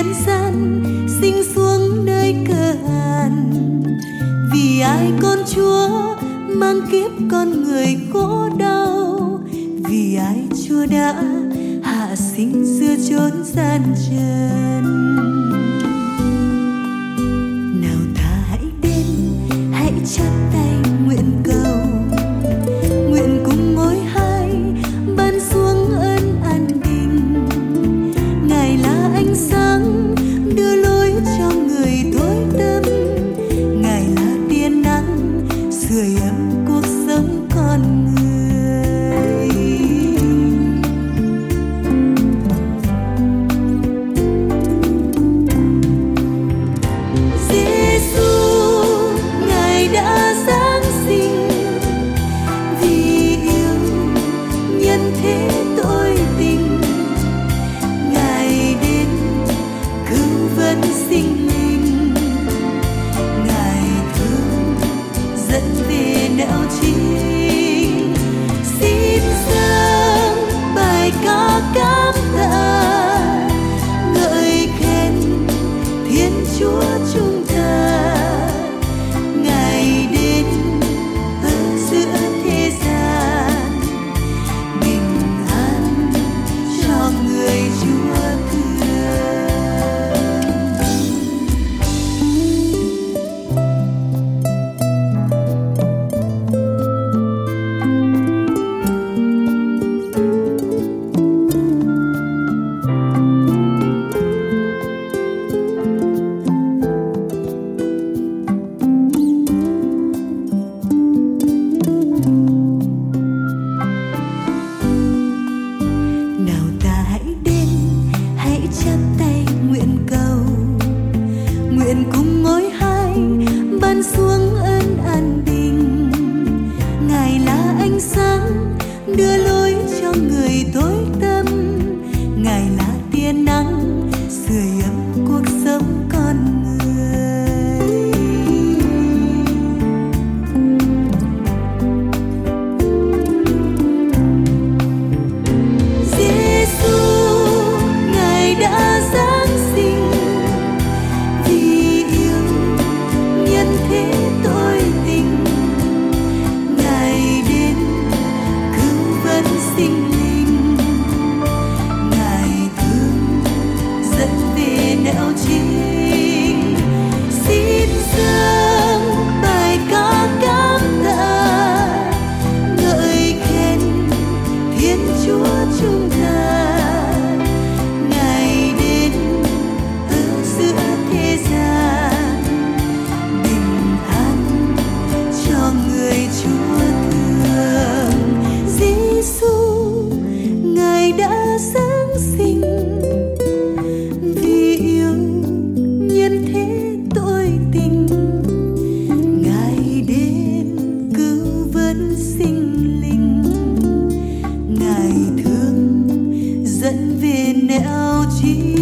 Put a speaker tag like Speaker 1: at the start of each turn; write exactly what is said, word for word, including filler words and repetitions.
Speaker 1: gian sinh xuống nơi cơ hàn. Vì ai con Chúa mang kiếp con người khổ đau, vì ai Chúa đã hạ sinh giữa chốn gian trần. Nào ta hãy đến, hãy chắp tay nguyện cầu, nguyện cùng mỗi hai ban xuống ơn an bình. Ngài là ánh sáng đưa lối cho người tối tăm, Ngài là tia nắng sưởi ấm cuộc sống con người. Giêsu, Ngài đã giáng sinh vì yêu nhân thế tôi tình. Ngài đến cứu vớt sinh linh, Ngài thương dẫn về nẻo chính. Xin dâng bài ca cảm tạ, ngợi khen Thiên Chúa chúng ta. Ngài đến ở giữa thế gian, bình an cho người Chúa thương. Nào ta hãy đến, hãy chắp tay nguyện cầu, nguyện cùng mỗi hai ban xuống ơn an bình. Ngài là ánh sáng đưa lối cho người tối tăm, Ngài là tia nắng sưởi ấm cuộc sống con người. Giêsu, Ngài đã giáng sinh vì yêu nhân thế tôi tình. Ngài đến cứu vớt sinh linh, Ngài thương dẫn về nẻo chính. Xin dâng bài ca cảm tạ, ngợi khen Thiên Chúa chúng ta. Ngài đến ở giữa thế gian, bình an cho người Chúa thương. Giêsu, Ngài đã giáng sinh vì yêu nhân thế tôi tình. Ngài đến cứu vớt sinh linh, Ngài thương dẫn về nẻo chính.